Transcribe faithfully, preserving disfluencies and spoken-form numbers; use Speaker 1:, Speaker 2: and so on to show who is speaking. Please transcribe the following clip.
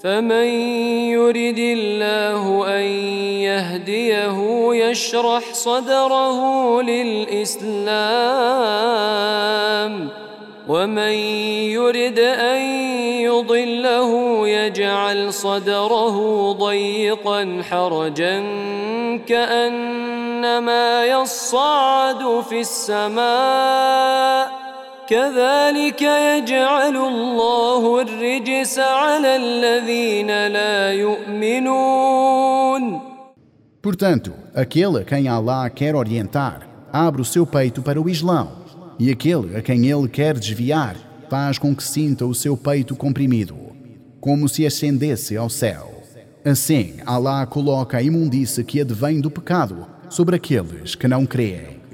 Speaker 1: فمن يرد الله أن يهديه يشرح صدره للإسلام ومن يرد أن يضله يجعل صدره ضيقا حرجا كأنما يصعد في السماء كذلك يجعل الله الرجس على الذين لا يؤمنون.
Speaker 2: Portanto, aquele a quem Allah quer orientar, abre o seu peito para o Islão, e aquele a quem ele quer desviar, faz com que sinta o seu peito comprimido, como se ascendesse ao céu. Assim, Allah coloca a imundície que advém do pecado sobre aqueles que não creem.